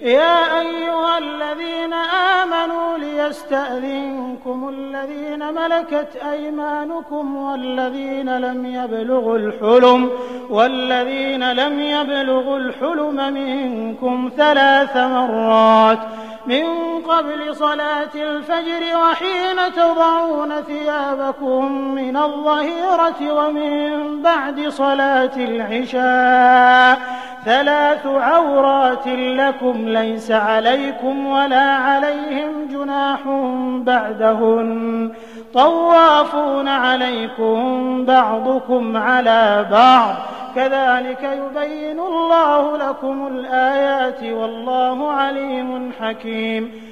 يا أيها الذين آمنوا ليستأذنكم الذين ملكت أيمانكم والذين لم يبلغوا الحلم منكم 3 مرات من قبل صلاة الفجر وحين تضعون ثيابكم من الظهيرة ومن بعد صلاة العشاء 3 عورات لكم ليس عليكم ولا عليهم جناح بعدهن طوافون عليكم بعضكم على بعض كذلك يبين الله لكم الآيات والله عليم حكيم.